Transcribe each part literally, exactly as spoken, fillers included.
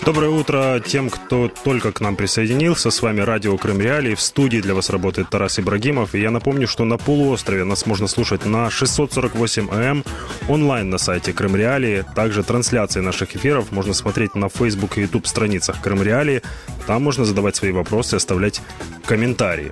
Доброе утро тем, кто только к нам присоединился. С вами радио Крым Реалии. В студии для вас работает Тарас Ибрагимов. И я напомню, что на полуострове нас можно слушать на шестьсот сорок восемь эй эм, онлайн на сайте Крым Реалии. Также трансляции наших эфиров можно смотреть на Facebook и YouTube страницах Крым Реалии. Там можно задавать свои вопросы, оставлять комментарии.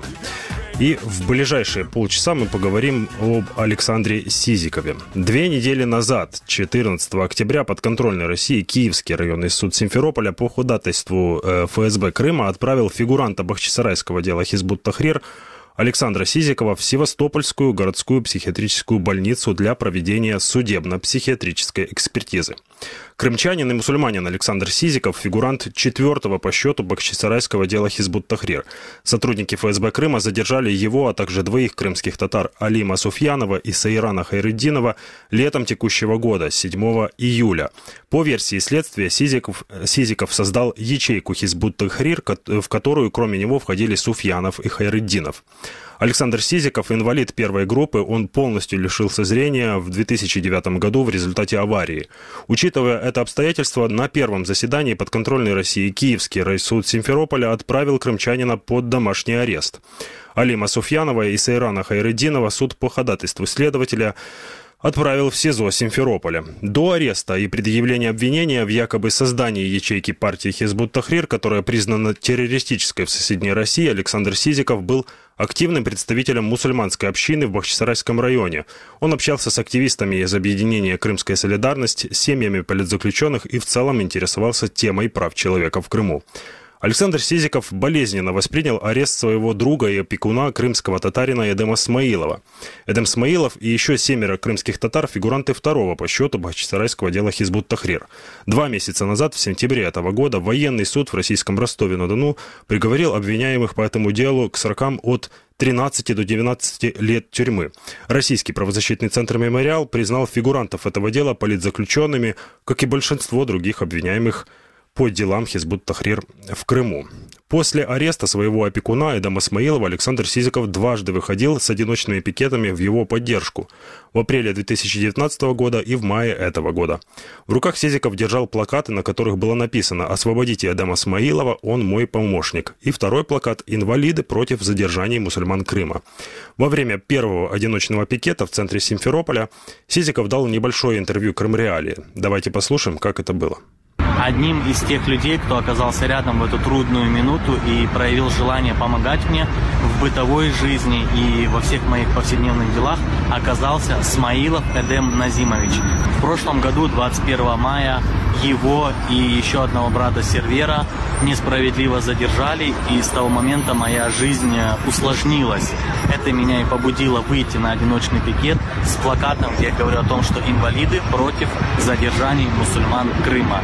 И в ближайшие полчаса мы поговорим об Александре Сизикове. Две недели назад, четырнадцатого октября, подконтрольной России Киевский районный суд Симферополя по ходатайству эф эс бэ Крыма отправил фигуранта бахчисарайского дела Хизбут Тахрир Александра Сизикова в Севастопольскую городскую психиатрическую больницу для проведения судебно-психиатрической экспертизы. Крымчанин и мусульманин Александр Сизиков – фигурант четвертого по счету бахчисарайского дела Хизбут Тахрир. Сотрудники эф эс бэ Крыма задержали его, а также двоих крымских татар Алима Суфьянова и Саирана Хайретдинова летом текущего года, седьмого июля. По версии следствия, Сизиков, Сизиков создал ячейку Хизбут Тахрир, в которую кроме него входили Суфьянов и Хайретдинов. Александр Сизиков – инвалид первой группы, он полностью лишился зрения в две тысячи девятом году в результате аварии. Учитывая это обстоятельство, на первом заседании подконтрольной России Киевский райсуд Симферополя отправил крымчанина под домашний арест. Алима Суфьянова и Сайрана Хайретдинова суд по ходатайству следователя отправил в СИЗО Симферополя. До ареста и предъявления обвинения в якобы создании ячейки партии Хизбут Тахрир, которая признана террористической в соседней России, Александр Сизиков был активным представителем мусульманской общины в Бахчисарайском районе. Он общался с активистами из объединения «Крымская солидарность», семьями политзаключенных и в целом интересовался темой прав человека в Крыму. Александр Сизиков болезненно воспринял арест своего друга и опекуна, крымского татарина Эдема Смаилова. Эдем Смаилов и еще семеро крымских татар – фигуранты второго по счету бахчисарайского дела Хизбут Тахрир. Два месяца назад, в сентябре этого года, военный суд в российском Ростове-на-Дону приговорил обвиняемых по этому делу к срокам от тринадцати до двенадцати лет тюрьмы. Российский правозащитный центр «Мемориал» признал фигурантов этого дела политзаключенными, как и большинство других обвиняемых по делам Хизбут Тахрир в Крыму. После ареста своего опекуна Эдема Смаилова Александр Сизиков дважды выходил с одиночными пикетами в его поддержку. В апреле две тысячи девятнадцатого года и в мае этого года. В руках Сизиков держал плакаты, на которых было написано «Освободите Эдема Смаилова, он мой помощник». И второй плакат «Инвалиды против задержания мусульман Крыма». Во время первого одиночного пикета в центре Симферополя Сизиков дал небольшое интервью Крым Реалии. Давайте послушаем, как это было. Одним из тех людей, кто оказался рядом в эту трудную минуту и проявил желание помогать мне в бытовой жизни и во всех моих повседневных делах, оказался Смаилов Эдем Назимович. В прошлом году, двадцать первого мая, его и еще одного брата Сервера несправедливо задержали, и с того момента моя жизнь усложнилась. Это меня и побудило выйти на одиночный пикет с плакатом, где я говорю о том, что инвалиды против задержаний мусульман Крыма.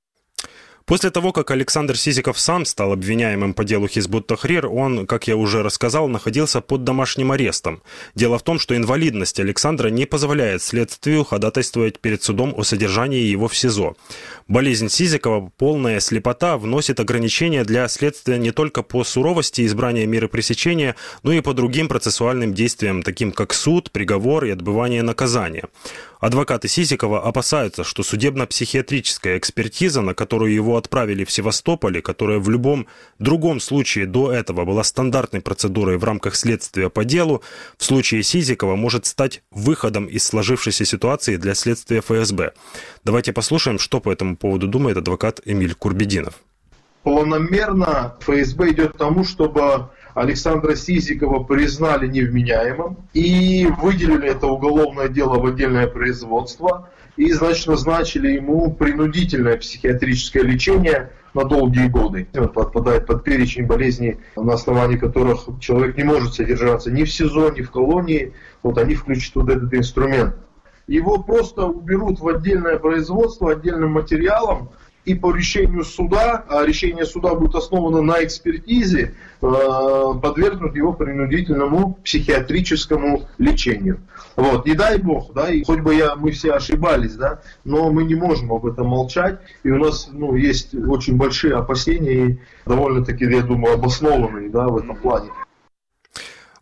После того, как Александр Сизиков сам стал обвиняемым по делу Хизбут Тахрир, он, как я уже рассказал, находился под домашним арестом. Дело в том, что инвалидность Александра не позволяет следствию ходатайствовать перед судом о содержании его в СИЗО. Болезнь Сизикова, полная слепота, вносит ограничения для следствия не только по суровости избрания меры пресечения, но и по другим процессуальным действиям, таким как суд, приговор и отбывание наказания. Адвокаты Сизикова опасаются, что судебно-психиатрическая экспертиза, на которую его отправили в Севастополе, которая в любом другом случае до этого была стандартной процедурой в рамках следствия по делу, в случае Сизикова может стать выходом из сложившейся ситуации для следствия эф эс бэ. Давайте послушаем, что по этому поводу думает адвокат Эмиль Курбединов. Планомерно эф эс бэ идет к тому, чтобы Александра Сизикова признали невменяемым и выделили это уголовное дело в отдельное производство и, значит, назначили ему принудительное психиатрическое лечение на долгие годы. Он подпадает под перечень болезней, на основании которых человек не может содержаться ни в СИЗО, ни в колонии. Вот они включат вот этот инструмент. Его просто уберут в отдельное производство отдельным материалом, и по решению суда, а решение суда будет основано на экспертизе, подвергнут его принудительному психиатрическому лечению. Вот. Не дай бог, да, и хоть бы я, мы все ошибались, да, но мы не можем об этом молчать, и у нас, ну, есть очень большие опасения, и довольно-таки, я думаю, обоснованные, да, в этом плане.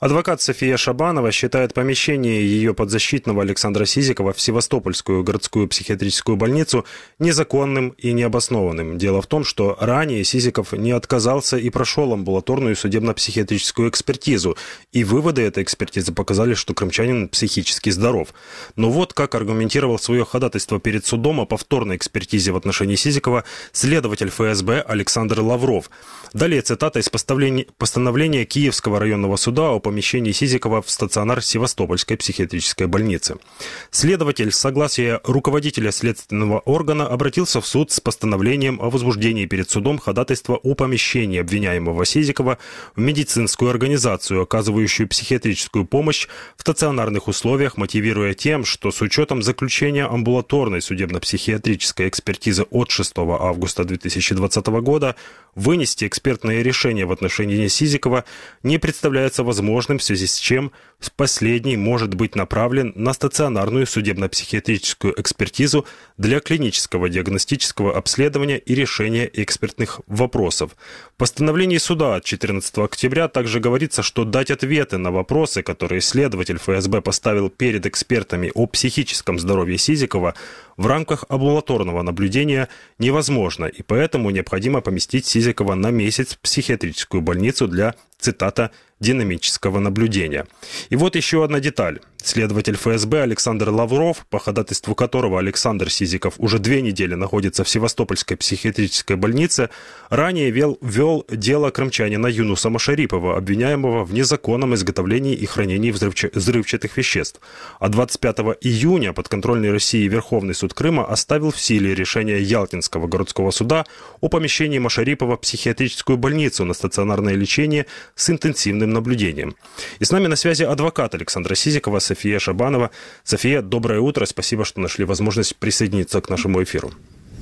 Адвокат София Шабанова считает помещение ее подзащитного Александра Сизикова в Севастопольскую городскую психиатрическую больницу незаконным и необоснованным. Дело в том, что ранее Сизиков не отказался и прошел амбулаторную судебно-психиатрическую экспертизу. И выводы этой экспертизы показали, что крымчанин психически здоров. Но вот как аргументировал свое ходатайство перед судом о повторной экспертизе в отношении Сизикова следователь эф эс бэ Александр Лавров. Далее цитата из постановления Киевского районного суда о помещении Сизикова в стационар Севастопольской психиатрической больницы. Следователь, с согласия руководителя следственного органа, обратился в суд с постановлением о возбуждении перед судом ходатайства о помещении обвиняемого Сизикова в медицинскую организацию, оказывающую психиатрическую помощь в стационарных условиях, мотивируя тем, что с учетом заключения амбулаторной судебно-психиатрической экспертизы от шестого августа две тысячи двадцатого года вынести экспертное решение в отношении Сизикова не представляется возможным, в связи с чем последний может быть направлен на стационарную судебно-психиатрическую экспертизу для клинического диагностического обследования и решения экспертных вопросов. В постановлении суда от четырнадцатого октября также говорится, что дать ответы на вопросы, которые следователь эф эс бэ поставил перед экспертами о психическом здоровье Сизикова, в рамках амбулаторного наблюдения невозможно, и поэтому необходимо поместить Сизикова на месяц в психиатрическую больницу для, цитата, динамического наблюдения. И вот еще одна деталь. Следователь эф эс бэ Александр Лавров, по ходатайству которого Александр Сизиков уже две недели находится в Севастопольской психиатрической больнице, ранее вел, вел дело крымчанина Юнуса Машарипова, обвиняемого в незаконном изготовлении и хранении взрывч... взрывчатых веществ. А двадцать пятого июня подконтрольный России Верховный суд Крыма оставил в силе решение Ялтинского городского суда о помещении Машарипова в психиатрическую больницу на стационарное лечение с интенсивным наблюдением. И с нами на связи адвокат Александра Сизикова София Шабанова. София, доброе утро. Спасибо, что нашли возможность присоединиться к нашему эфиру.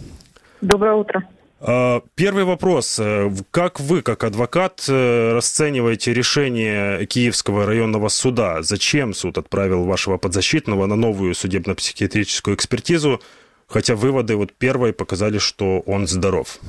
Доброе утро. Первый вопрос. Как вы, как адвокат, расцениваете решение Киевского районного суда? Зачем суд отправил вашего подзащитного на новую судебно-психиатрическую экспертизу, хотя выводы вот первой показали, что он здоров?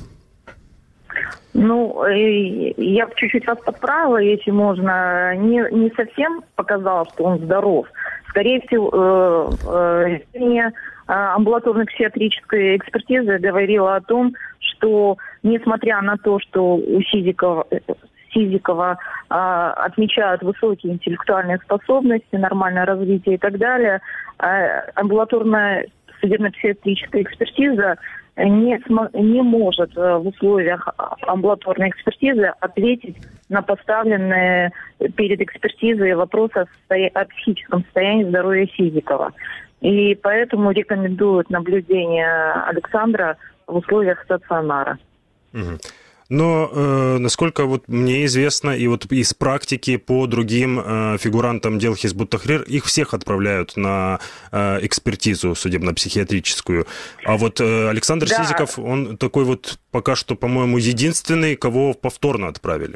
Ну, я бы чуть-чуть вас подправила, если можно. Не, не совсем показал, что он здоров. Скорее всего, решение амбулаторной психиатрической экспертизы говорило о том, что, несмотря на то, что у Сизикова, Сизикова а, отмечают высокие интеллектуальные способности, нормальное развитие и так далее, а, амбулаторная судебно-психиатрическая экспертиза не, см- не может в условиях амбулаторной экспертизы ответить на поставленные перед экспертизой вопросы о, состоя- о психическом состоянии здоровья Сизикова. И поэтому рекомендуют наблюдение Александра в условиях стационара. Угу. Но, э, насколько вот мне известно, и вот из практики по другим э, фигурантам дел Хизбут Тахрир, их всех отправляют на э, экспертизу судебно-психиатрическую. А вот э, Александр да. Сизиков, он такой вот пока что, по-моему, единственный, кого повторно отправили.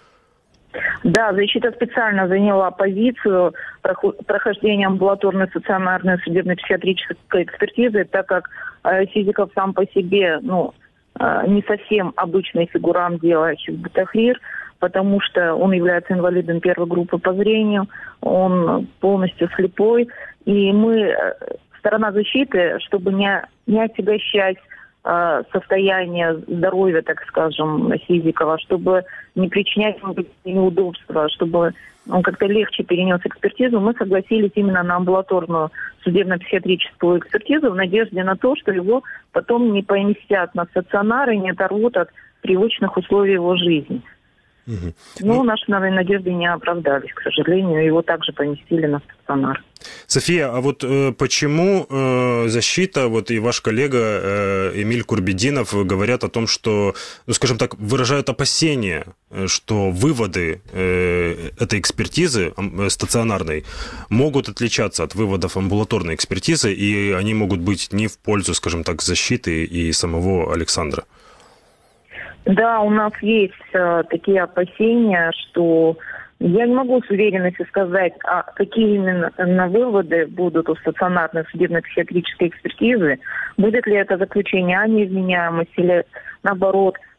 Да, защита специально заняла позицию прохождения амбулаторной стационарной судебно-психиатрической экспертизы, так как э, Сизиков сам по себе, ну, не совсем обычный фигурант дела Хизбут Тахрир, потому что он является инвалидом первой группы по зрению, он полностью слепой, и мы, сторона защиты, чтобы не, не отягощать э, состояние здоровья, так скажем, Сизикова, чтобы не причинять ему неудобства, чтобы он как-то легче перенес экспертизу, мы согласились именно на амбулаторную судебно-психиатрическую экспертизу в надежде на то, что его потом не поместят на стационар и не оторвут от привычных условий его жизни. Угу. Но ну, наши надежды не оправдались, к сожалению, его также поместили на стационар. София, а вот э, почему э, защита, вот и ваш коллега э, Эмиль Курбединов говорят о том, что, ну, скажем так, выражают опасения, что выводы э, этой экспертизы э, стационарной могут отличаться от выводов амбулаторной экспертизы, и они могут быть не в пользу, скажем так, защиты и самого Александра? Да, у нас есть э, такие опасения, что я не могу с уверенностью сказать, а какие именно на выводы будут у стационарной судебно-психиатрической экспертизы. Будет ли это заключение о невменяемости или, наоборот,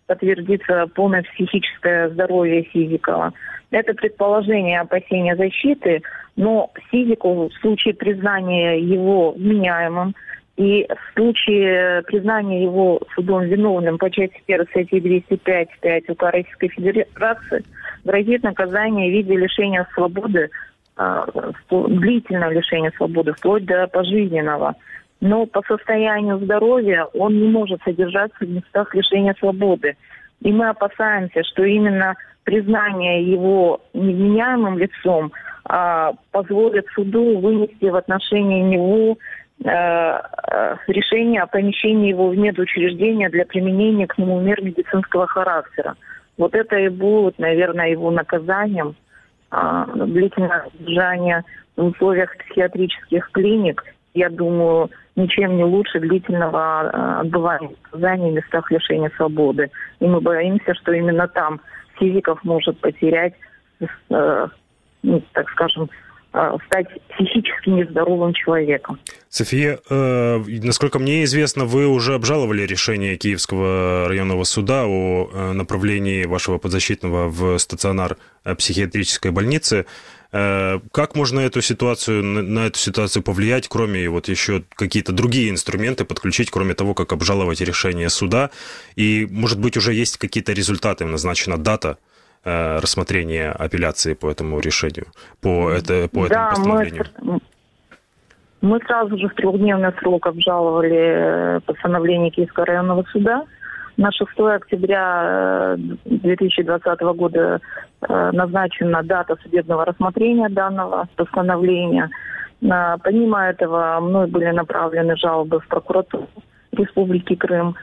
подтвердится полное психическое здоровье Сизикова. Это предположение, опасения защиты, но Сизикову в случае признания его вменяемым и в случае признания его судом виновным по части первой статьи двести пять пять УК Российской Федерации грозит наказание в виде лишения свободы, длительное лишение свободы, вплоть до пожизненного. Но по состоянию здоровья он не может содержаться в местах лишения свободы. И мы опасаемся, что именно признание его невменяемым лицом а, позволит суду вынести в отношении него а, решение о помещении его в медучреждение для применения к нему мер медицинского характера. Вот это и будет, наверное, его наказанием. А, длительное содержание в условиях психиатрических клиник, я думаю, ничем не лучше длительного отбывания наказания в местах лишения свободы. И мы боимся, что именно там Сизиков может потерять, э, ну, так скажем, э, стать психически нездоровым человеком. София, э, насколько мне известно, вы уже обжаловали решение Киевского районного суда о э, направлении вашего подзащитного в стационар психиатрической больницы. Э, как можно эту ситуацию, на, на эту ситуацию повлиять, кроме вот еще какие-то другие инструменты подключить, кроме того, как обжаловать решение суда? И, может быть, уже есть какие-то результаты, назначена дата э, рассмотрения апелляции по этому решению, по, это, по да, этому постановлению? Мы... Мы сразу же в трехдневный срок обжаловали постановление Киевского районного суда. На шестое октября две тысячи двадцатого года назначена дата судебного рассмотрения данного постановления. Помимо этого, мной были направлены жалобы в прокуратуру Республики Крым.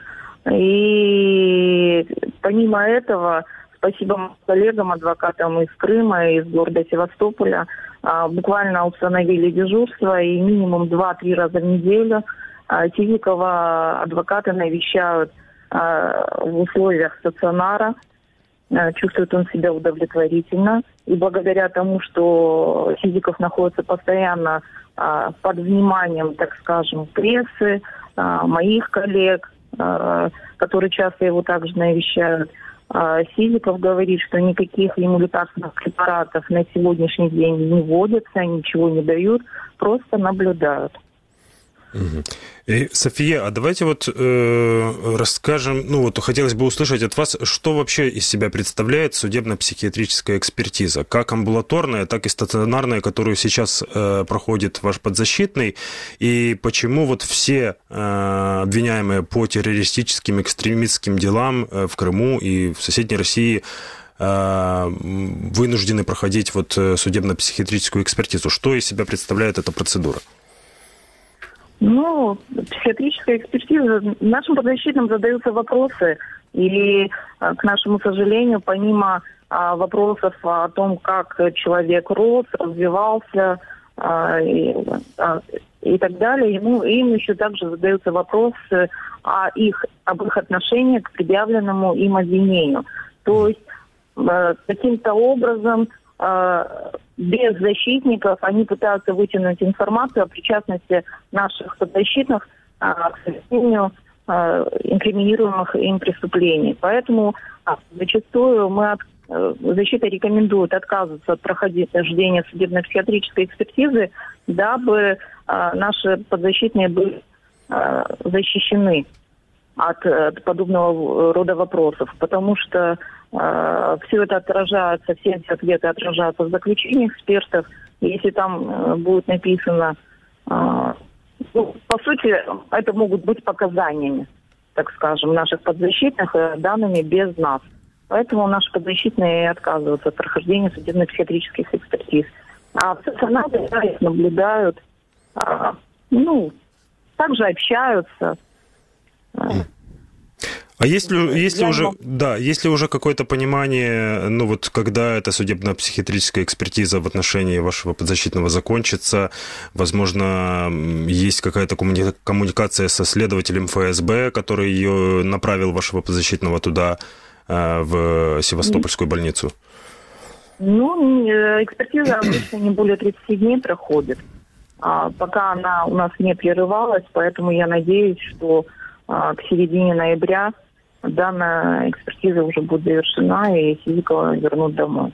И помимо этого, спасибо моим коллегам, адвокатам из Крыма, из города Севастополя, буквально установили дежурство, и минимум два-три раза в неделю Сизикова адвокаты навещают в условиях стационара. Чувствует он себя удовлетворительно. И благодаря тому, что Сизиков находится постоянно под вниманием, так скажем, прессы, моих коллег, которые часто его также навещают, Сизиков говорит, что никаких ему лекарственных препаратов на сегодняшний день не вводятся, ничего не дают, просто наблюдают. И, София, а давайте вот э, расскажем, ну вот хотелось бы услышать от вас, что вообще из себя представляет судебно-психиатрическая экспертиза, как амбулаторная, так и стационарная, которую сейчас э, проходит ваш подзащитный, и почему вот все э, обвиняемые по террористическим, экстремистским делам э, в Крыму и в соседней России э, вынуждены проходить вот судебно-психиатрическую экспертизу, что из себя представляет эта процедура? Ну, психиатрическая экспертиза. Нашим подзащитным задаются вопросы. И, к нашему сожалению, помимо а, вопросов о том, как человек рос, развивался а, и, а, и так далее, ему, им еще также задаются вопросы о их, об их отношении к предъявленному им обвинению. То есть а, каким-то образом без защитников они пытаются вытянуть информацию о причастности наших подзащитных к совершению инкриминируемых им преступлений. Поэтому зачастую мы от, защита рекомендует отказываться от прохождения судебно-психиатрической экспертизы, дабы наши подзащитные были защищены от, от подобного рода вопросов, потому что э, все это отражается, все эти ответы отражаются в заключении экспертов. И если там э, будет написано, э, ну, по сути, это могут быть показаниями, так скажем, наших подзащитных, э, данными без нас. Поэтому наши подзащитные отказываются от прохождения судебно-психиатрических экспертиз. А в стационаре их наблюдают, э, ну, также общаются. А есть ли, есть ли уже, да, есть ли уже какое-то понимание, ну вот когда эта судебно-психиатрическая экспертиза в отношении вашего подзащитного закончится, возможно, есть какая-то коммуни- коммуникация со следователем эф эс бэ, который ее направил вашего подзащитного туда, в Севастопольскую больницу? Ну, экспертиза обычно не более тридцати дней проходит. Пока она у нас не прерывалась, поэтому я надеюсь, что к середине ноября данная экспертиза уже будет завершена, и Сизикова вернут домой.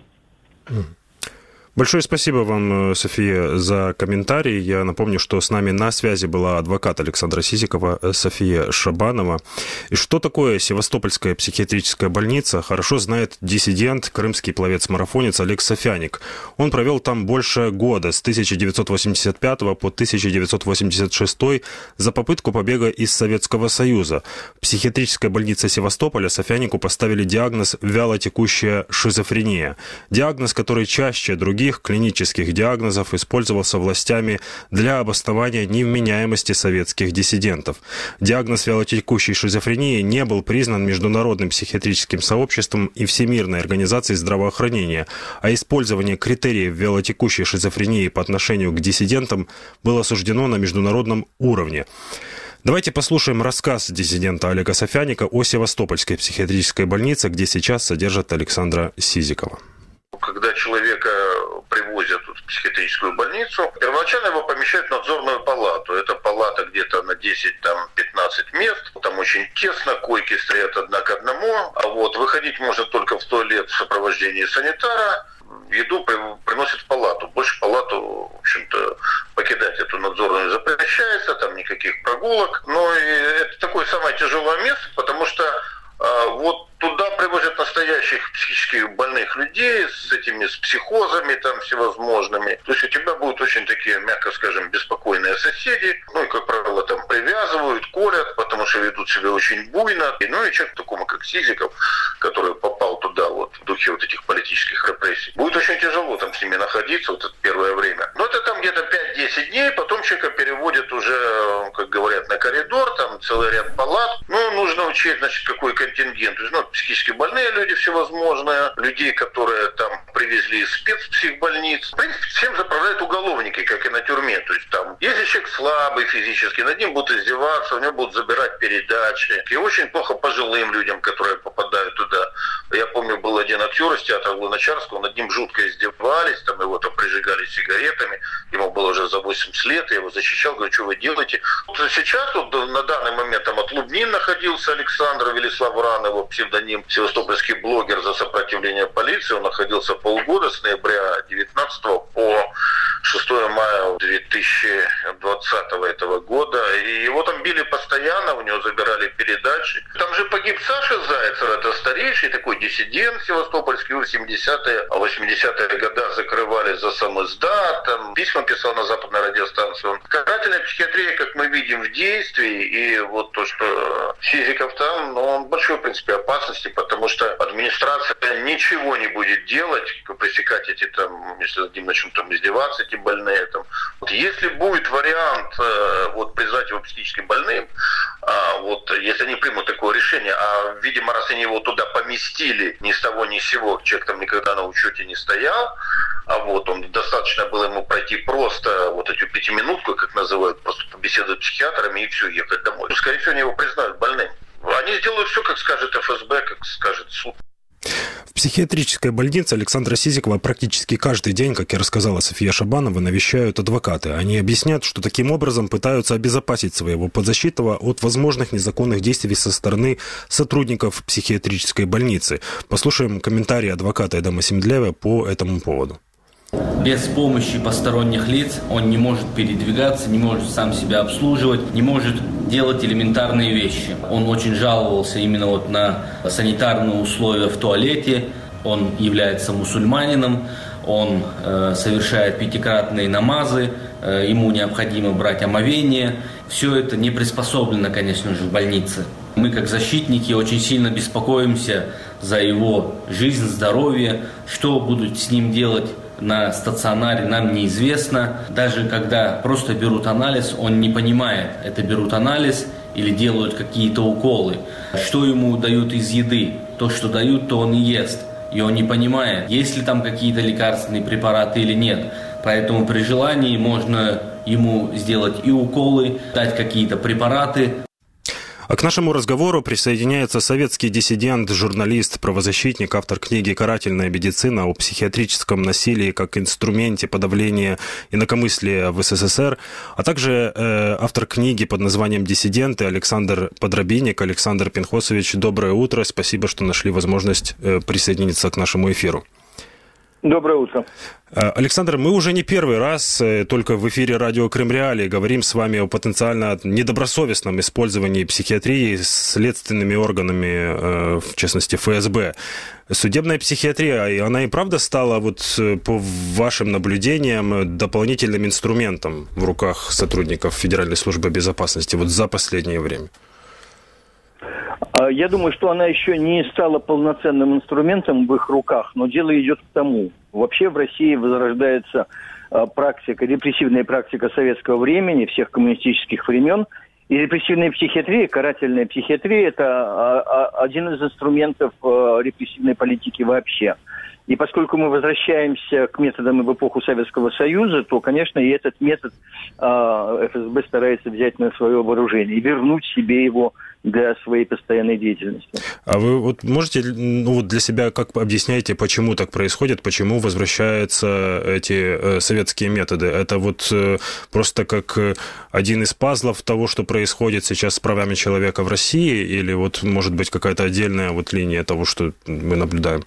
Большое спасибо вам, София, за комментарий. Я напомню, что с нами на связи была адвокат Александра Сизикова София Шабанова. И что такое Севастопольская психиатрическая больница, хорошо знает диссидент, крымский пловец-марафонец Олег Сафяник. Он провел там больше года, с тысяча девятьсот восемьдесят пятого по тысяча девятьсот восемьдесят шестой, за попытку побега из Советского Союза. В психиатрической больнице Севастополя Сафянику поставили диагноз «вялотекущая шизофрения». Диагноз, который чаще других клинических диагнозов использовался властями для обоснования невменяемости советских диссидентов. Диагноз вялотекущей шизофрении не был признан Международным психиатрическим сообществом и Всемирной организацией здравоохранения, а использование критериев вялотекущей шизофрении по отношению к диссидентам было осуждено на международном уровне. Давайте послушаем рассказ диссидента Олега Сафяника о Севастопольской психиатрической больнице, где сейчас содержат Александра Сизикова. Когда человека привозят в психиатрическую больницу, первоначально его помещают в надзорную палату. Это палата где-то на десять-пятнадцать мест. Там очень тесно, койки стоят одна к одному. А вот выходить можно только в туалет в сопровождении санитара. Еду приносят в палату. Больше палату, в общем-то, покидать эту надзорную запрещается. Там никаких прогулок. Но это такое самое тяжелое место, потому что вот туда привозят настоящих психических больных людей с этими, с психозами там всевозможными. То есть у тебя будут очень такие, мягко скажем, беспокойные соседи. Ну и, как правило, там привязывают, колят, потому что ведут себя очень буйно. И, ну и человек такому, как Сизиков, который попал туда вот в духе вот этих политических репрессий, будет очень тяжело там с ними находиться вот это первое время. Но это там где-то пять-десять дней, потом человека переводят уже, как говорят, на коридор, там целый ряд палат. Ну, нужно учесть, значит, какой контингент. То есть, ну, психически больные люди всевозможные, людей, которые там привезли из спецпсихбольниц. В принципе, всем заправляют уголовники, как и на тюрьме. То есть там, если человек слабый физически, над ним будут издеваться, у него будут забирать передачи. И очень плохо пожилым людям, которые попадают туда. Я помню, был один актер из театра Луначарского, над ним жутко издевались, там его там прижигали сигаретами, ему было уже за восемьдесят лет, я его защищал, говорю, что вы делаете? Вот сейчас, вот, на данный момент, там от Лубнин находился Александр Велиславран, его псевдоним, севастопольский блогер за сопротивление полиции, он находился полгода, с ноября девятнадцатого по шестого мая две тысячи двадцатого этого года, и его там били постоянно, у него забирали передачи. Там же погиб Саша Зайцев, это старейший такой диссидент севастопольский, в семидесятые, восьмидесятые годы закрывали за самоздат, там письма писал на западной радиостанции. Он карательная психиатрия, как мы видим, в действии, и вот то, что Сизиков там, ну, он большой, в принципе, опасности, потому что администрация ничего не будет делать, пресекать эти там, если над ним начнут там издеваться, эти больные там. Вот если будет вариант э, вот признать его психически больным, а, вот если они примут такое решение, а видимо, раз они его туда поместили ни с того ни с сего, человек там никогда на учете не стоял, а вот он достаточно было ему пройти просто вот эту пятиминутку, как называют, просто побеседовать с психиатрами и все, ехать домой. Скорее всего, они его признают больным. Они сделают все, как скажет эф эс бэ, как скажет суд. В психиатрической больнице Александра Сизикова практически каждый день, как и рассказала София Шабанова, навещают адвокаты. Они объяснят, что таким образом пытаются обезопасить своего подзащитного от возможных незаконных действий со стороны сотрудников психиатрической больницы. Послушаем комментарии адвоката Эдама Семдлева по этому поводу. Без помощи посторонних лиц он не может передвигаться, не может сам себя обслуживать, не может делать элементарные вещи. Он очень жаловался именно вот на санитарные условия в туалете. Он является мусульманином, он э, совершает пятикратные намазы, э, ему необходимо брать омовение. Все это не приспособлено, конечно же, в больнице. Мы, как защитники, очень сильно беспокоимся за его жизнь, здоровье, что будут с ним делать на стационаре, нам неизвестно. Даже когда просто берут анализ, он не понимает, это берут анализ или делают какие-то уколы. Что ему дают из еды? То, что дают, то он и ест. И он не понимает, есть ли там какие-то лекарственные препараты или нет. Поэтому при желании можно ему сделать и уколы, дать какие-то препараты. А к нашему разговору присоединяется советский диссидент, журналист, правозащитник, автор книги «Карательная медицина» о психиатрическом насилии как инструменте подавления инакомыслия в СССР, а также э, автор книги под названием «Диссиденты» Александр Подробинник. Александр Пинхосович, доброе утро. Спасибо, что нашли возможность э, присоединиться к нашему эфиру. Доброе утро. Александр, мы уже не первый раз только в эфире радио Крым Реалии говорим с вами о потенциально недобросовестном использовании психиатрии следственными органами, в частности эф эс бэ. Судебная психиатрия, она и правда стала, вот по вашим наблюдениям, дополнительным инструментом в руках сотрудников Федеральной службы безопасности вот за последнее время? Я думаю, что она еще не стала полноценным инструментом в их руках, но дело идет к тому. Вообще в России возрождается практика, репрессивная практика советского времени, всех коммунистических времен. И репрессивная психиатрия, карательная психиатрия – это один из инструментов репрессивной политики вообще. И поскольку мы возвращаемся к методам в эпоху Советского Союза, то, конечно, и этот метод эф эс бэ старается взять на свое вооружение и вернуть себе его для своей постоянной деятельности. А вы вот можете, ну, вот для себя как объясняете, почему так происходит, почему возвращаются эти э, советские методы? Это вот э, просто как один из пазлов того, что происходит сейчас с правами человека в России, или вот может быть какая-то отдельная вот линия того, что мы наблюдаем?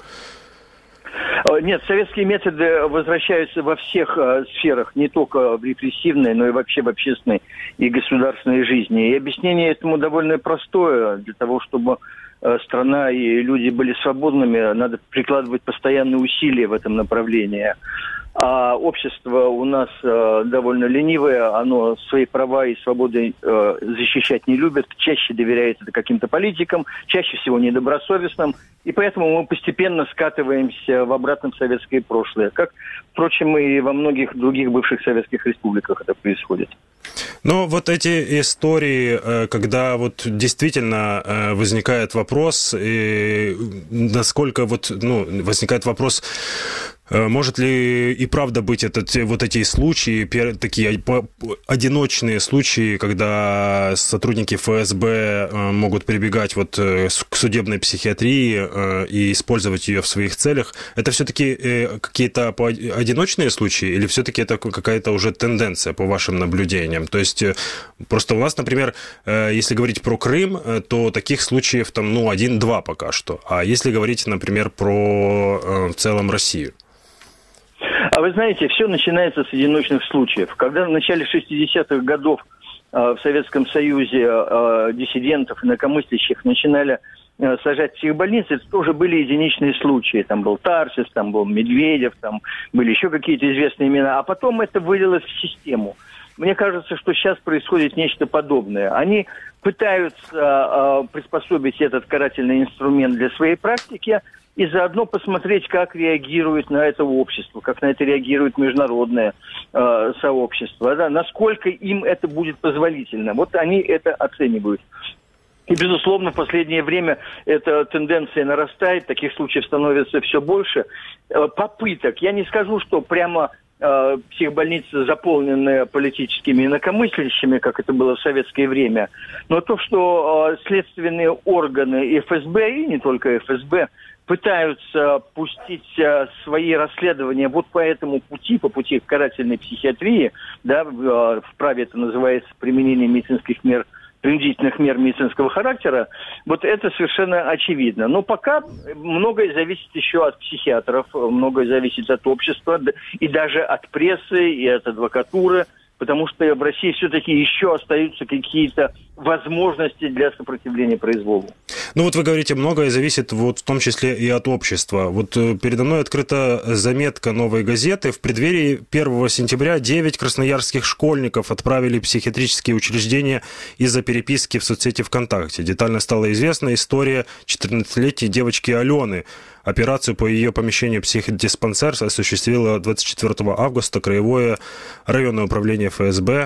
Нет, советские методы возвращаются во всех э, сферах, не только в репрессивной, но и вообще в общественной и государственной жизни. И объяснение этому довольно простое. Для того, чтобы э, страна и люди были свободными, надо прикладывать постоянные усилия в этом направлении. А общество у нас э, довольно ленивое, оно свои права и свободы э, защищать не любит, чаще доверяет это каким-то политикам, чаще всего недобросовестным, и поэтому мы постепенно скатываемся в обратном советское прошлое, как, впрочем, и во многих других бывших советских республиках это происходит. Но вот эти истории, когда вот действительно возникает вопрос, и насколько вот, ну, возникает вопрос, может ли и правда быть этот, вот эти случаи, такие одиночные случаи, когда сотрудники эф эс бэ могут прибегать вот к судебной психиатрии и использовать ее в своих целях, это все-таки какие-то одиночные случаи или все-таки это какая-то уже тенденция по вашим наблюдениям? То есть просто у нас, например, если говорить про Крым, то таких случаев там, ну, один-два пока что. А если говорить, например, про в целом Россию? А вы знаете, все начинается с одиночных случаев. Когда в начале шестидесятых годов э, в Советском Союзе э, диссидентов, инакомыслящих начинали э, сажать в психбольницы, это тоже были единичные случаи. Там был Тарсис, там был Медведев, там были еще какие-то известные имена. А потом это вылилось в систему. Мне кажется, что сейчас происходит нечто подобное. Они пытаются э, приспособить этот карательный инструмент для своей практики, и заодно посмотреть, как реагирует на это общество, как на это реагирует международное э, сообщество, да, насколько им это будет позволительно. Вот они это оценивают. И, безусловно, в последнее время эта тенденция нарастает, таких случаев становится все больше. Э, попыток, я не скажу, что прямо э, психбольницы заполнены политическими инакомыслящими, как это было в советское время, но то, что э, следственные органы эф эс бэ, и не только эф эс бэ, пытаются пустить а, свои расследования вот по этому пути, по пути карательной психиатрии, да, в, в праве это называется применение медицинских мер, принудительных мер медицинского характера, вот это совершенно очевидно. Но пока многое зависит еще от психиатров, многое зависит от общества, и даже от прессы, и от адвокатуры, потому что в России все-таки еще остаются какие-то возможности для сопротивления произволу. Ну вот вы говорите, многое зависит вот в том числе и от общества. Вот передо мной открыта заметка «Новой газеты». В преддверии первого сентября девять красноярских школьников отправили в психиатрические учреждения из-за переписки в соцсети ВКонтакте. Детально стала известна история четырнадцатилетней девочки Алены. Операцию по ее помещению в психдиспансер осуществило двадцать четвёртого августа Краевое районное управление эф эс бэ.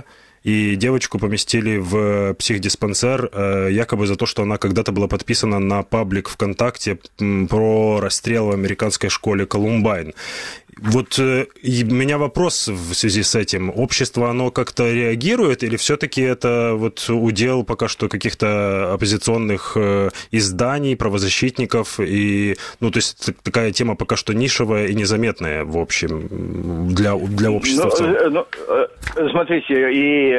и девочку поместили в психдиспансер, якобы за то, что она когда-то была подписана на паблик ВКонтакте про расстрел в американской школе Колумбайн. Вот и у меня вопрос в связи с этим. Общество, оно как-то реагирует или все-таки это вот удел пока что каких-то оппозиционных изданий, правозащитников? И, ну, то есть такая тема пока что нишевая и незаметная, в общем, для, для общества ну, в целом. Ну, смотрите, и,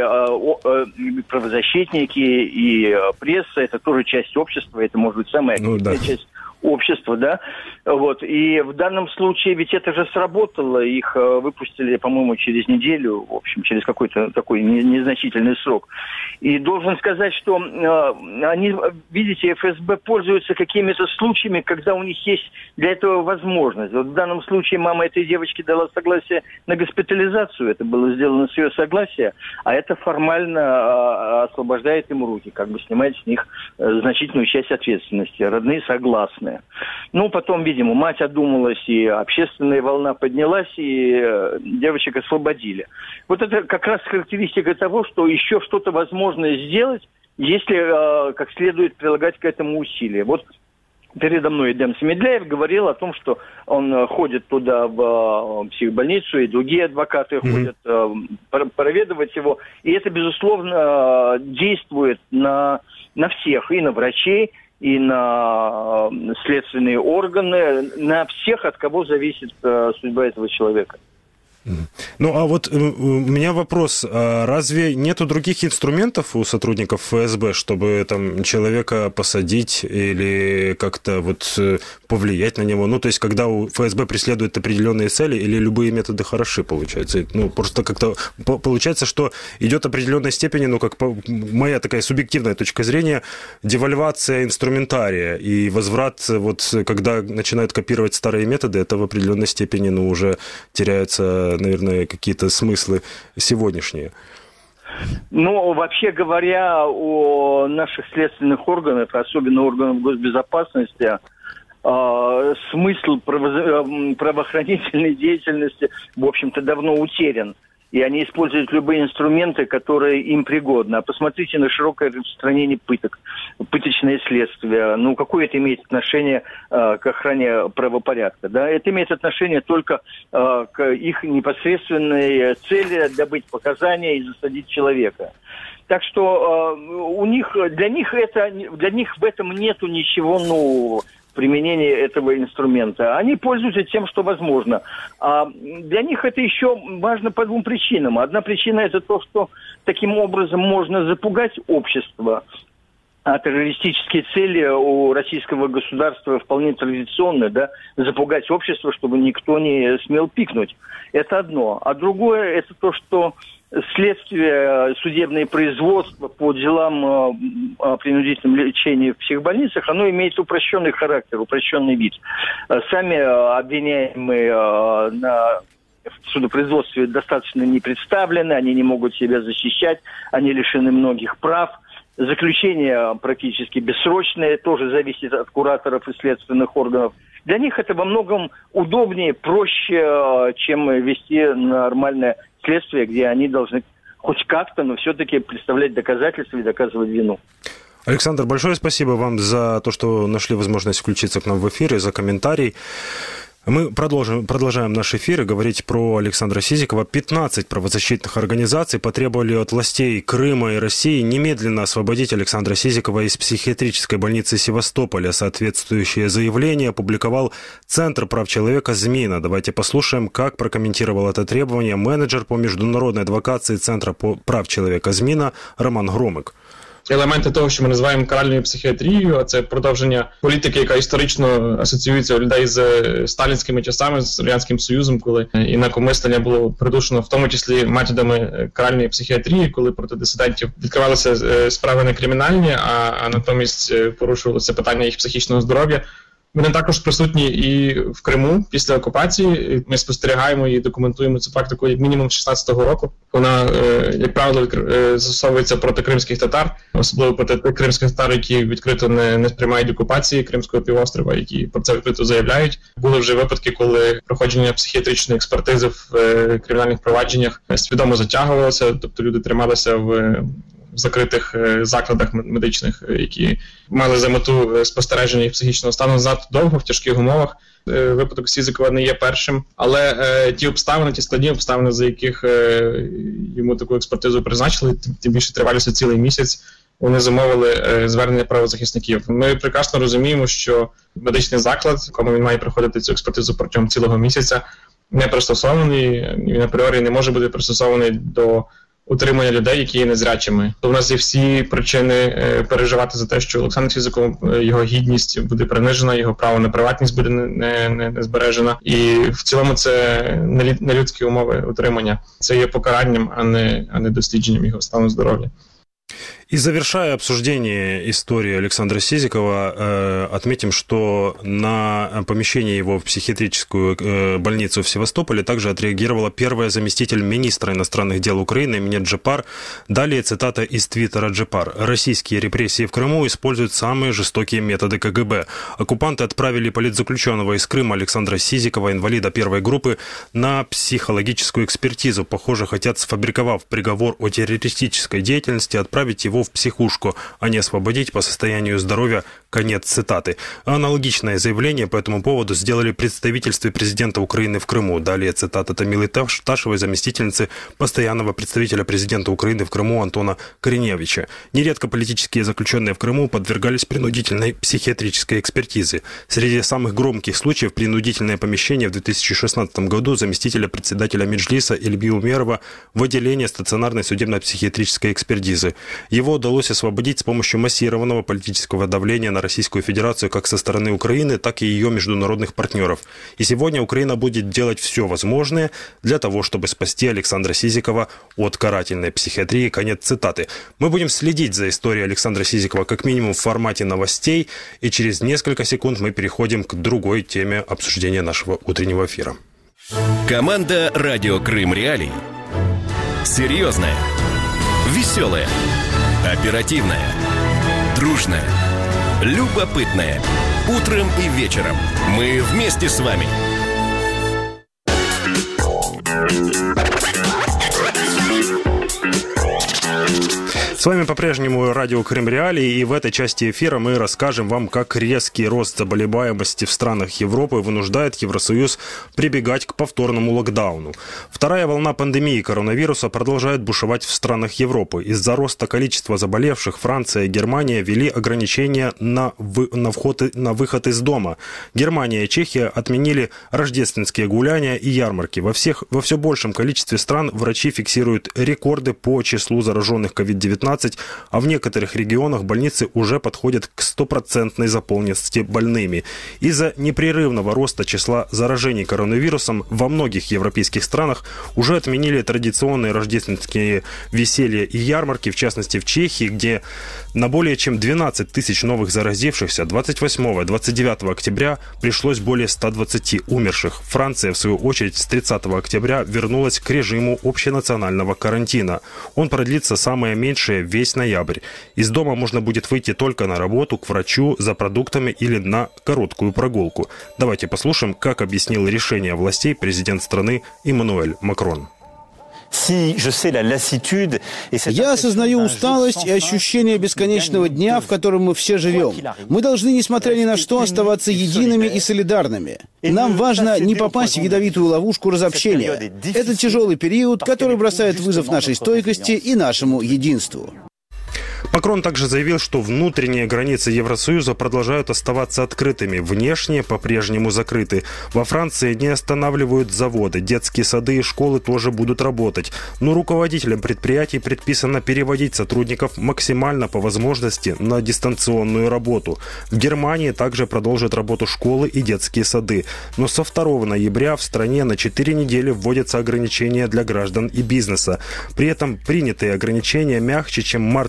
и правозащитники, и пресса – это тоже часть общества, это может быть самая ну, да. часть общества, да, вот, и в данном случае ведь это же сработало, их выпустили, по-моему, через неделю, в общем, через какой-то такой незначительный срок, и должен сказать, что э, они, видите, эф эс бэ пользуются какими-то случаями, когда у них есть для этого возможность. Вот в данном случае мама этой девочки дала согласие на госпитализацию, это было сделано с ее согласия, а это формально э, освобождает им руки, как бы снимает с них э, значительную часть ответственности, родные согласны. Ну, потом, видимо, мать одумалась, и общественная волна поднялась, и девочек освободили. Вот это как раз характеристика того, что еще что-то возможно сделать, если э, как следует прилагать к этому усилия. Вот передо мной Эдем Семедляев говорил о том, что он ходит туда в психбольницу, и другие адвокаты mm-hmm. ходят э, проведывать его. И это, безусловно, действует на, на всех, и на врачей, и на следственные органы, на всех, от кого зависит э, судьба этого человека. Ну, а вот у меня вопрос. А разве нету других инструментов у сотрудников эф эс бэ, чтобы там человека посадить или как-то вот повлиять на него? Ну, то есть, когда у эф эс бэ преследуют определенные цели, или любые методы хороши, получается? Ну, просто как-то получается, что идет определенной степени, ну, как моя такая субъективная точка зрения, девальвация инструментария и возврат, вот, когда начинают копировать старые методы, это в определенной степени, ну, уже теряются, наверное, какие-то смыслы сегодняшние. Ну, вообще говоря, о наших следственных органах, особенно органах госбезопасности, э, смысл право- правоохранительной деятельности, в общем-то, давно утерян. И они используют любые инструменты, которые им пригодны. А посмотрите на широкое распространение пыток, пыточное следствие. Ну, какое это имеет отношение э, к охране правопорядка? Да? Это имеет отношение только э, к их непосредственной цели добыть показания и засадить человека. Так что э, у них, для них это, для них в этом нету ничего нового. Применение этого инструмента. Они пользуются тем, что возможно. А для них это еще важно по двум причинам. Одна причина – это то, что таким образом можно запугать общество. А террористические цели у российского государства вполне традиционные, да, запугать общество, чтобы никто не смел пикнуть. Это одно. А другое – это то, что следствие, судебное производство по делам о принудительном лечении в психбольницах, оно имеет упрощенный характер, упрощенный вид. Сами обвиняемые на судопроизводстве достаточно не представлены, они не могут себя защищать, они лишены многих прав. Заключение практически бессрочное, тоже зависит от кураторов и следственных органов. Для них это во многом удобнее, проще, чем вести нормальное следствие, где они должны хоть как-то, но все-таки представлять доказательства и доказывать вину. Александр, большое спасибо вам за то, что нашли возможность включиться к нам в эфир и за комментарий. Мы продолжим, продолжаем наш эфир и говорить про Александра Сизикова. пятнадцать правозащитных организаций потребовали от властей Крыма и России немедленно освободить Александра Сизикова из психиатрической больницы Севастополя. Соответствующее заявление опубликовал Центр прав человека «Змина». Давайте послушаем, как прокомментировал это требование менеджер по международной адвокации Центра прав человека «Змина» Роман Громик. Елементи того, що ми називаємо каральною психіатрією, а це продовження політики, яка історично асоціюється у людей з сталінськими часами, з Радянським Союзом, коли інакомислення було придушено, в тому числі методами каральної психіатрії, коли проти дисидентів відкривалися справи не кримінальні, а, а натомість порушувалося питання їх психічного здоров'я. Вони також присутні і в Криму після окупації. Ми спостерігаємо і документуємо цю практику як мінімум з шістнадцятого року. Вона, як правило, застосовується проти кримських татар, особливо проти тих кримських татар, які відкрито не, не сприймають окупації Кримського півострова, які про це відкрито заявляють. Були вже випадки, коли проходження психіатричної експертизи в кримінальних провадженнях свідомо затягувалося, тобто люди трималися в в закритих закладах медичних, які мали за мету спостереження їх психічного стану занадто довго, в тяжких умовах. Випадок Сізікова не є першим, але е, ті обставини, ті складні обставини, за яких е, йому таку експертизу призначили, тим більше триваліся цілий місяць, вони замовили е, звернення правозахисників. Ми прекрасно розуміємо, що медичний заклад, в якому він має проходити цю експертизу протягом цілого місяця, не пристосований, він апріорі не може бути пристосований до утримання людей, які є незрячими. То в нас є всі причини е, переживати за те, що Олександр Сізіков, його гідність буде принижена, його право на приватність буде не, не, не збережена. І в цілому це нелюдські умови утримання. Це є покаранням, а не, а не дослідженням його стану здоров'я. И завершая обсуждение истории Александра Сизикова, э, отметим, что на помещение его в психиатрическую э, больницу в Севастополе также отреагировала первая заместитель министра иностранных дел Украины Минет Джепар. Далее цитата из твиттера Джепар. «Российские репрессии в Крыму используют самые жестокие методы ка гэ бэ. Оккупанты отправили политзаключенного из Крыма Александра Сизикова, инвалида первой группы, на психологическую экспертизу. Похоже, хотят, сфабриковав приговор о террористической деятельности, отправить его в психушку, а не освободить по состоянию здоровья». Конец цитаты. Аналогичное заявление по этому поводу сделали представительстве президента Украины в Крыму. Далее цитата Тамилы Ташевой, заместительницы постоянного представителя президента Украины в Крыму Антона Кореневича. Нередко политические заключенные в Крыму подвергались принудительной психиатрической экспертизе. Среди самых громких случаев принудительное помещение в две тысячи шестнадцатом году заместителя председателя Меджлиса Ильби Умерова в отделение стационарной судебно-психиатрической экспертизы. Его удалось освободить с помощью массированного политического давления на Российскую Федерацию как со стороны Украины, так и ее международных партнеров. И сегодня Украина будет делать все возможное для того, чтобы спасти Александра Сизикова от карательной психиатрии. Конец цитаты. Мы будем следить за историей Александра Сизикова как минимум в формате новостей, и через несколько секунд мы переходим к другой теме обсуждения нашего утреннего эфира. Команда «Радио Крым Реалии». Серьезная, веселая, оперативная, дружная, любопытная. Утром и вечером мы вместе с вами. С вами по-прежнему радио Крым Реалии, и в этой части эфира мы расскажем вам, как резкий рост заболеваемости в странах Европы вынуждает Евросоюз прибегать к повторному локдауну. Вторая волна пандемии коронавируса продолжает бушевать в странах Европы. Из-за роста количества заболевших Франция и Германия ввели ограничения на, вы, на, вход, на выход из дома. Германия и Чехия отменили рождественские гуляния и ярмарки. Во, всех, во все большем количестве стран врачи фиксируют рекорды по числу зараженных ковид девятнадцать, а в некоторых регионах больницы уже подходят к стопроцентной заполненности больными. Из-за непрерывного роста числа заражений коронавирусом во многих европейских странах уже отменили традиционные рождественские веселья и ярмарки, в частности в Чехии, где на более чем двенадцать тысяч новых заразившихся двадцать восьмого - двадцать девятого октября пришлось более ста двадцати умерших. Франция, в свою очередь, с тридцатого октября вернулась к режиму общенационального карантина. Он продлится самое меньшее весь ноябрь. Из дома можно будет выйти только на работу, к врачу, за продуктами или на короткую прогулку. Давайте послушаем, как объяснил решение властей президент страны Эммануэль Макрон. Я осознаю усталость и ощущение бесконечного дня, в котором мы все живем. Мы должны, несмотря ни на что, оставаться едиными и солидарными. Нам важно не попасть в ядовитую ловушку разобщения. Это тяжелый период, который бросает вызов нашей стойкости и нашему единству. Макрон также заявил, что внутренние границы Евросоюза продолжают оставаться открытыми, внешние по-прежнему закрыты. Во Франции не останавливают заводы, детские сады и школы тоже будут работать. Но руководителям предприятий предписано переводить сотрудников максимально по возможности на дистанционную работу. В Германии также продолжат работу школы и детские сады. Но со второго ноября в стране на четыре недели вводятся ограничения для граждан и бизнеса. При этом принятые ограничения мягче, чем мартовские,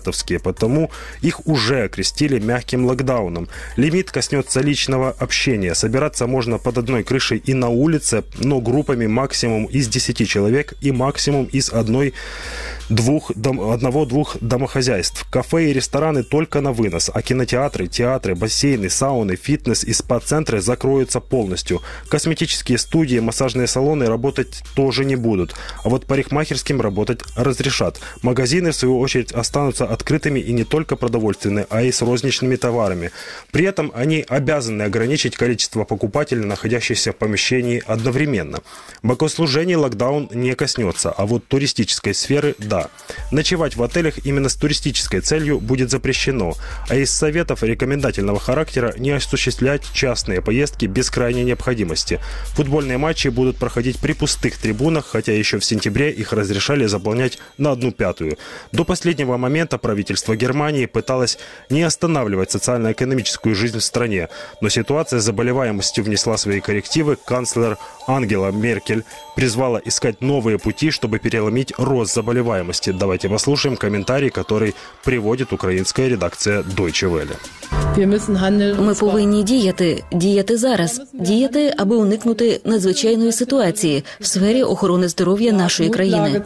потому их уже окрестили мягким локдауном. Лимит коснется личного общения. Собираться можно под одной крышей и на улице, но группами максимум из десяти человек и максимум из одной Двух, дом, одного-двух домохозяйств. Кафе и рестораны только на вынос, а кинотеатры, театры, бассейны, сауны, фитнес и спа-центры закроются полностью. Косметические студии, массажные салоны работать тоже не будут. А вот парикмахерским работать разрешат. Магазины, в свою очередь, останутся открытыми и не только продовольственные, а и с розничными товарами. При этом они обязаны ограничить количество покупателей, находящихся в помещении одновременно. Богослужений локдаун не коснется, а вот туристической сферы – да. Ночевать в отелях именно с туристической целью будет запрещено, а из советов рекомендательного характера не осуществлять частные поездки без крайней необходимости. Футбольные матчи будут проходить при пустых трибунах, хотя еще в сентябре их разрешали заполнять на одну пятую. До последнего момента правительство Германии пыталось не останавливать социально-экономическую жизнь в стране, но ситуация с заболеваемостью внесла свои коррективы. Канцлер Ангела Меркель призвала искать новые пути, чтобы переломить рост заболеваемости. Давайте послушаем комментарий, который приводит українська редакція Deutsche Welle. Ми повинні діяти, діяти зараз, діяти, аби уникнути надзвичайної ситуації в сфері охорони здоров'я нашої країни.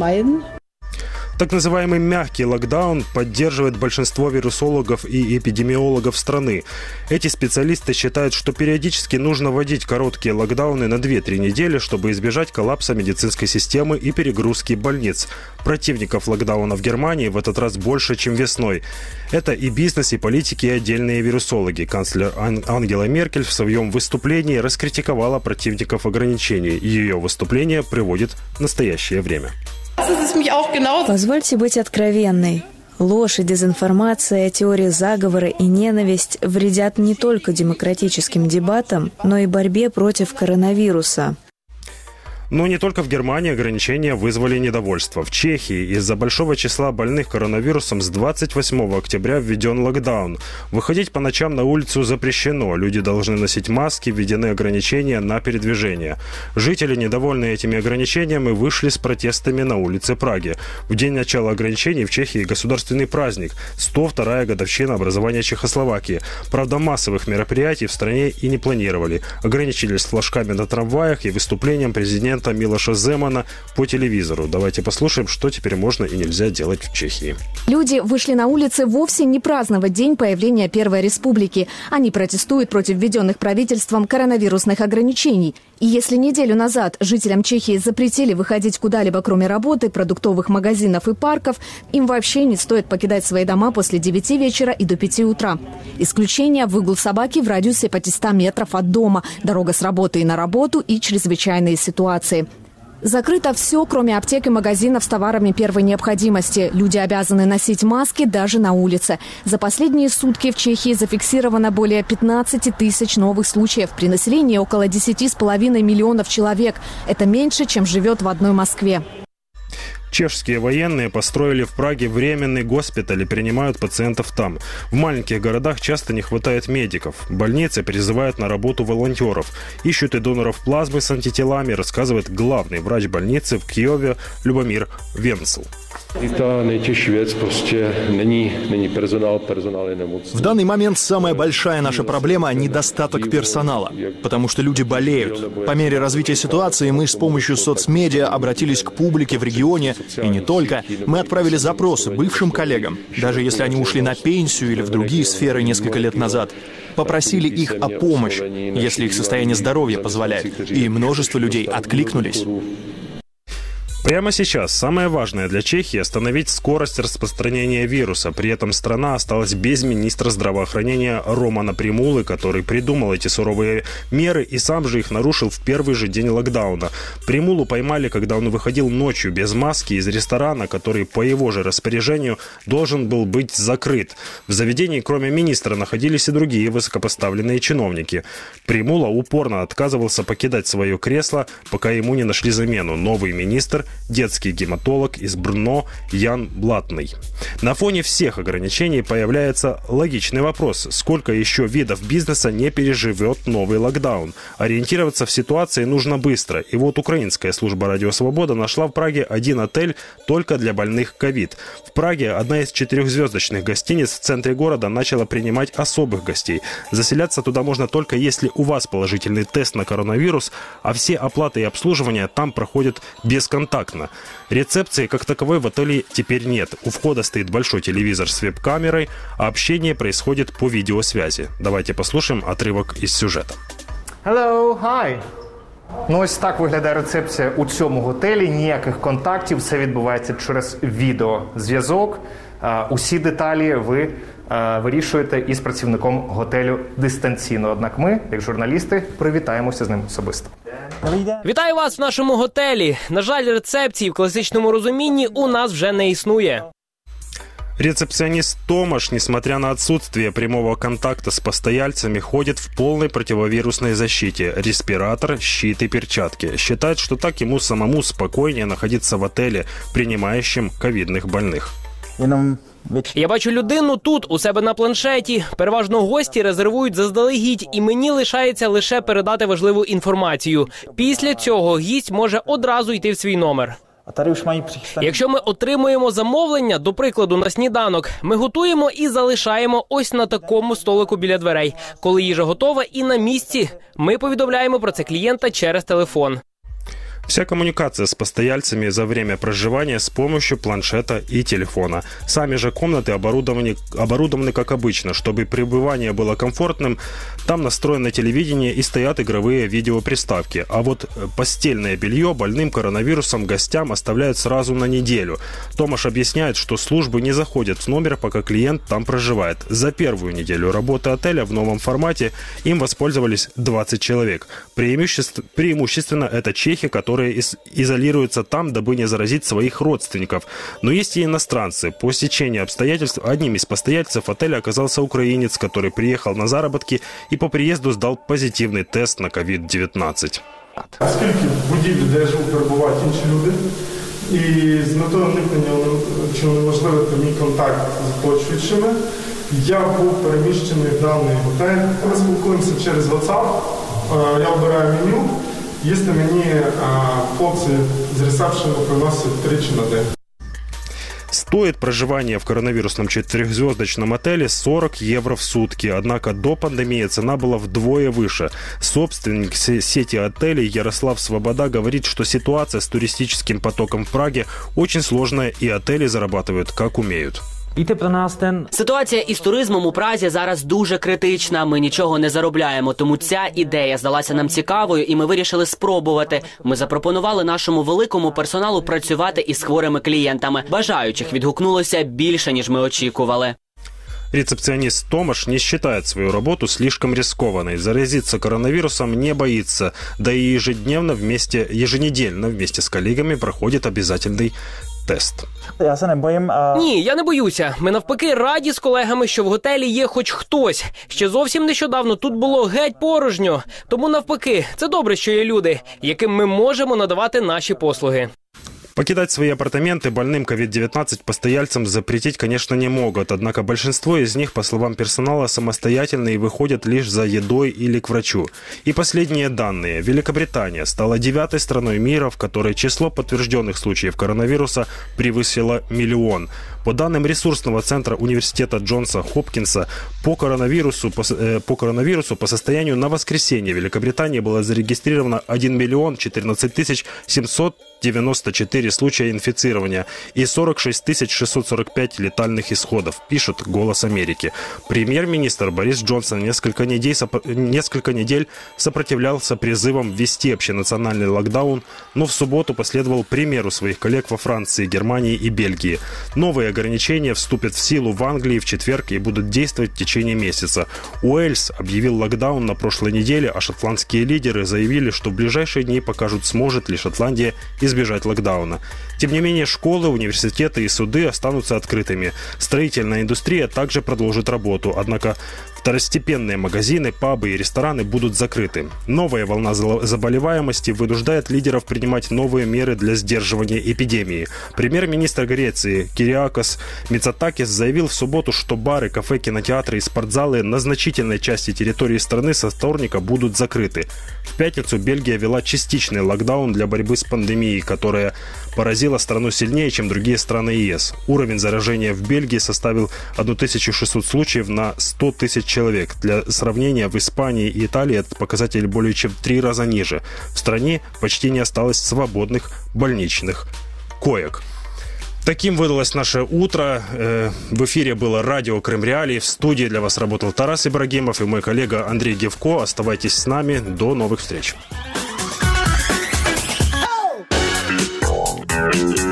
Так называемый мягкий локдаун поддерживает большинство вирусологов и эпидемиологов страны. Эти специалисты считают, что периодически нужно вводить короткие локдауны на две-три недели, чтобы избежать коллапса медицинской системы и перегрузки больниц. Противников локдауна в Германии в этот раз больше, чем весной. Это и бизнес, и политики, и отдельные вирусологи. Канцлер Ангела Меркель в своем выступлении раскритиковала противников ограничений. Ее выступление приводит в настоящее время. Позвольте быть откровенной. Ложь и дезинформация, теории заговора и ненависть вредят не только демократическим дебатам, но и борьбе против коронавируса. Но не только в Германии ограничения вызвали недовольство. В Чехии из-за большого числа больных коронавирусом с двадцать восьмого октября введен локдаун. Выходить по ночам на улицу запрещено. Люди должны носить маски, введены ограничения на передвижение. Жители, недовольные этими ограничениями, вышли с протестами на улице Праги. В день начала ограничений в Чехии государственный праздник – сто вторая годовщина образования Чехословакии. Правда, массовых мероприятий в стране и не планировали. Ограничились флажками на трамваях и выступлением президента Милоша Земана по телевизору. Давайте послушаем, что теперь можно и нельзя делать в Чехии. Люди вышли на улицы вовсе не праздновать день появления Первой Республики. Они протестуют против введенных правительством коронавирусных ограничений. И если неделю назад жителям Чехии запретили выходить куда-либо, кроме работы, продуктовых магазинов и парков, им вообще не стоит покидать свои дома после девяти вечера и до пяти утра. Исключение – выгул собаки в радиусе пятисот метров от дома, дорога с работы и на работу и чрезвычайные ситуации. Закрыто все, кроме аптек и магазинов с товарами первой необходимости. Люди обязаны носить маски даже на улице. За последние сутки в Чехии зафиксировано более пятнадцати тысяч новых случаев. При населении около десяти с половиной миллионов человек. Это меньше, чем живет в одной Москве. Чешские военные построили в Праге временный госпиталь и принимают пациентов там. В маленьких городах часто не хватает медиков. Больницы призывают на работу волонтеров. Ищут и доноров плазмы с антителами, рассказывает главный врач больницы в Киеве Любомир Венцл. В данный момент самая большая наша проблема – недостаток персонала, потому что люди болеют. По мере развития ситуации мы с помощью соцмедиа обратились к публике в регионе, и не только. Мы отправили запросы бывшим коллегам, даже если они ушли на пенсию или в другие сферы несколько лет назад. Попросили их о помощи, если их состояние здоровья позволяет, и множество людей откликнулись. Прямо сейчас самое важное для Чехии – остановить скорость распространения вируса. При этом страна осталась без министра здравоохранения Романа Примулы, который придумал эти суровые меры и сам же их нарушил в первый же день локдауна. Примулу поймали, когда он выходил ночью без маски из ресторана, который по его же распоряжению должен был быть закрыт. В заведении, кроме министра, находились и другие высокопоставленные чиновники. Примула упорно отказывался покидать свое кресло, пока ему не нашли замену. Новый министр детский гематолог из Брно Ян Блатный. На фоне всех ограничений появляется логичный вопрос, сколько еще видов бизнеса не переживет новый локдаун. Ориентироваться в ситуации нужно быстро. И вот украинская служба «Радио Свобода» нашла в Праге один отель только для больных ковид. В Праге одна из четырехзвездочных гостиниц в центре города начала принимать особых гостей. Заселяться туда можно только если у вас положительный тест на коронавирус, а все оплаты и обслуживание там проходят бесконтактно. Рецепции как таковой в отеле теперь нет. У входа стоит большой телевизор с веб-камерой, а общение происходит по видеосвязи. Давайте послушаем отрывок из сюжета. Hello, hi. Ну, ось так виглядає рецепція у цьому готелі. Ніяких контактів, все відбувається через відеозв'язок. Усі деталі ви вирішуєте із працівником готелю дистанційно. Однак ми, як журналісти, привітаємося з ним особисто. Вітаю вас в нашому готелі. На жаль, рецепції в класичному розумінні у нас вже не існує. Рецепционист Томаш, несмотря на отсутствие прямого контакта с постояльцами, ходит в полной противовирусной защите. Респиратор, щит и перчатки. Считает, что так ему самому спокойнее находиться в отеле, принимающем ковидных больных. Я бачу людину тут, у себе на планшеті. Переважно гості резервують заздалегідь, і мені лишається лише передати важливу інформацію. Після цього гість може одразу йти в свій номер. Якщо ми отримуємо замовлення, до прикладу, на сніданок, ми готуємо і залишаємо ось на такому столику біля дверей. Коли їжа готова і на місці, ми повідомляємо про це клієнта через телефон. Вся коммуникация с постояльцами за время проживания с помощью планшета и телефона. Сами же комнаты оборудованы, оборудованы как обычно. Чтобы пребывание было комфортным, там настроено телевидение и стоят игровые видеоприставки. А вот постельное белье больным коронавирусом гостям оставляют сразу на неделю. Томаш объясняет, что службы не заходят в номер, пока клиент там проживает. За первую неделю работы отеля в новом формате им воспользовались двадцать человек. Преимущество, преимущественно это чехи, которые которые изолируются там, дабы не заразить своих родственников. Но есть и иностранцы. По стечению обстоятельств одним из постояльцев отеля оказался украинец, который приехал на заработки и по приезду сдал позитивный тест на ковід дев'ятнадцять. Оскільки в будівлі, де я живу, перебувають інші люди, і з метою уникнення чи неможливити мій контакт з оточуючими, я був переміщений в даний готель. Ми спілкуємося через WhatsApp, я обираю меню. Если мне хлопцы из ресепшена приносят тричі на день. Стоит проживание в коронавирусном четырехзвездочном отеле сорок евро в сутки. Однако до пандемии цена была вдвое выше. Собственник сети отелей Ярослав Свобода говорит, что ситуация с туристическим потоком в Праге очень сложная, и отели зарабатывают как умеют. Ситуація із туризмом у Празі зараз дуже критична. Ми нічого не заробляємо, тому ця ідея здалася нам цікавою, і ми вирішили спробувати. Ми запропонували нашому великому персоналу працювати із хворими клієнтами. Бажаючих відгукнулося більше, ніж ми очікували. Рецепционист Томаш не считает свою работу слишком рискованной. Заразиться коронавирусом не боится. Да и ежедневно вместе, еженедельно вместе с коллегами проходит обязательный тест. Ні, я не боюся. Ми навпаки раді з колегами, що в готелі є хоч хтось. Ще зовсім нещодавно тут було геть порожньо. Тому навпаки, це добре, що є люди, яким ми можемо надавати наші послуги. Покидать свои апартаменты больным ковід дев'ятнадцять постояльцам запретить, конечно, не могут. Однако большинство из них, по словам персонала, самостоятельно и выходят лишь за едой или к врачу. И последние данные. Великобритания стала девятой страной мира, в которой число подтвержденных случаев коронавируса превысило миллион. По данным ресурсного центра университета Джонса Хопкинса, по коронавирусу, по, э, по коронавирусу по состоянию на воскресенье в Великобритании было зарегистрировано один миллион четырнадцать тысяч семьсот девяносто четыре случая инфицирования и сорок шесть тысяч шестьсот сорок пять летальных исходов, пишет «Голос Америки». Премьер-министр Борис Джонсон несколько недель, несколько недель сопротивлялся призывам ввести общенациональный локдаун, но в субботу последовал примеру своих коллег во Франции, Германии и Бельгии. Новые ограничения вступят в силу в Англии в четверг и будут действовать в течение месяца. Уэльс объявил локдаун на прошлой неделе, а шотландские лидеры заявили, что в ближайшие дни покажут, сможет ли Шотландия избежать локдауна. Тем не менее, школы, университеты и суды останутся открытыми. Строительная индустрия также продолжит работу. Однако в Второстепенные магазины, пабы и рестораны будут закрыты. Новая волна заболеваемости вынуждает лидеров принимать новые меры для сдерживания эпидемии. Премьер-министр Греции Кириакос Мицотакис заявил в субботу, что бары, кафе, кинотеатры и спортзалы на значительной части территории страны со вторника будут закрыты. В пятницу Бельгия ввела частичный локдаун для борьбы с пандемией, которая поразила страну сильнее, чем другие страны ЕС. Уровень заражения в Бельгии составил тысячу шестьсот случаев на сто тысяч человек. Для сравнения, в Испании и Италии этот показатель более чем в три раза ниже. В стране почти не осталось свободных больничных коек. Таким выдалось наше утро. В эфире было радио Крым Реалии. В студии для вас работал Тарас Ибрагимов и мой коллега Андрей Гевко. Оставайтесь с нами. До новых встреч.